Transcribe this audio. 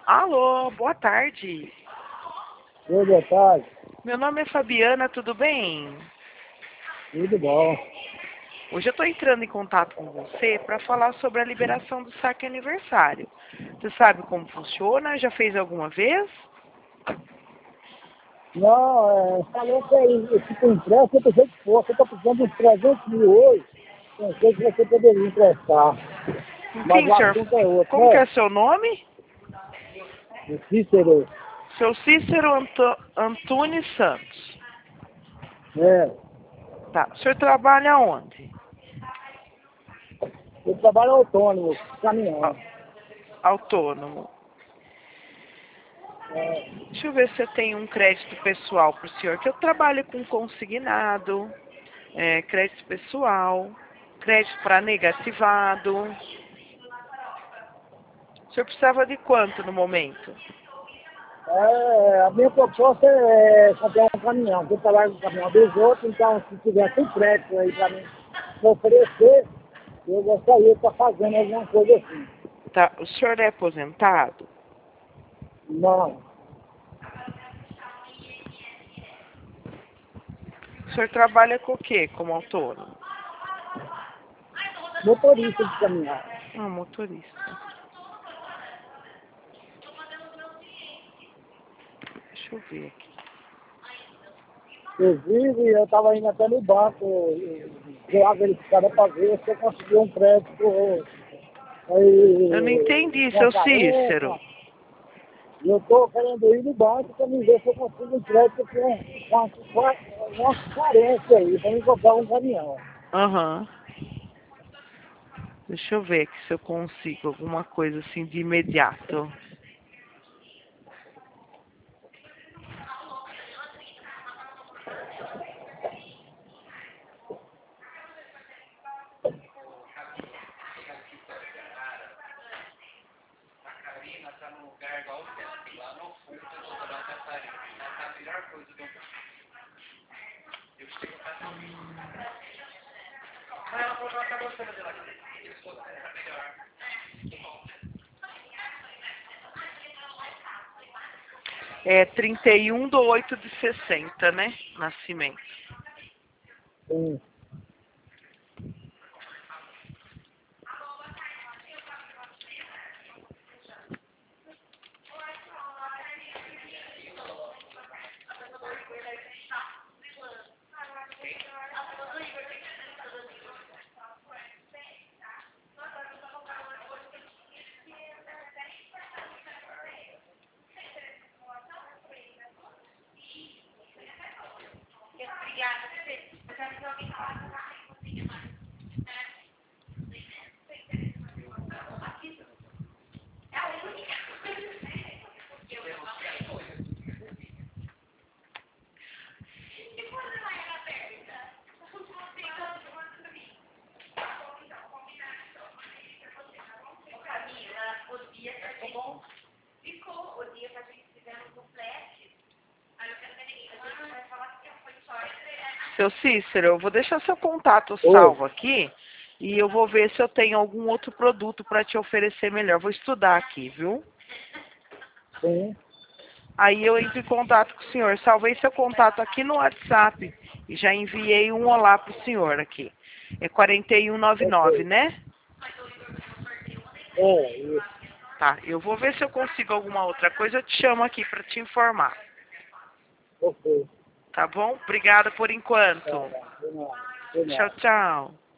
Alô, boa tarde. Oi, boa tarde. Meu nome é Fabiana, tudo bem? Tudo bom. Hoje eu estou entrando em contato com você para falar sobre a liberação do saque aniversário. Você sabe como funciona? Já fez alguma vez? Não, falou que esse empréstimo eu pensei que fosse. Eu estou precisando de uns 300 mil hoje. Pensei que você poderia emprestar. Mas Enfim, o senhor, assunto é outro, como que né? é seu nome? O Cícero. Seu Cícero Antunes Santos. É. Tá. O senhor trabalha onde? Eu trabalho autônomo, caminhão. Autônomo. Deixa eu ver se eu tenho um crédito pessoal para o senhor, que eu trabalho com consignado, crédito pessoal, crédito para negativado. O senhor precisava de quanto no momento? A minha proposta é comprar um caminhão. Eu trabalho com o caminhão dos outros, então se tivesse um crédito aí para mim me oferecer, eu gostaria de estar fazendo alguma coisa assim. Tá. O senhor é aposentado? Não. O senhor trabalha com o quê como autônomo? Motorista de caminhão. Ah, motorista. Deixa eu ver aqui. Inclusive, eu estava indo até no banco, ver a verificada para ver se eu consegui um crédito Eu não aí, entendi, seu Cícero. transparência. E eu estou querendo ir no banco para me ver se eu consigo um crédito com uma carência aí, para me comprar um caminhão. Aham. Deixa eu ver aqui se eu consigo alguma coisa assim de imediato. É 31/8/60, né? Nascimento. Sim. Seu Cícero, eu vou deixar seu contato Oi. salvo aqui e eu vou ver se eu tenho algum outro produto para te oferecer melhor. Vou estudar aqui, viu? Sim. Aí eu entro em contato com o senhor. Salvei seu contato aqui no WhatsApp e já enviei um olá para o senhor aqui. É 4199, Ok. né? Isso. Tá, eu vou ver se eu consigo alguma outra coisa. Eu te chamo aqui para te informar. Ok. Tá bom? Obrigada por Tá, enquanto. tá. De nada. De Tchau, nada. tchau.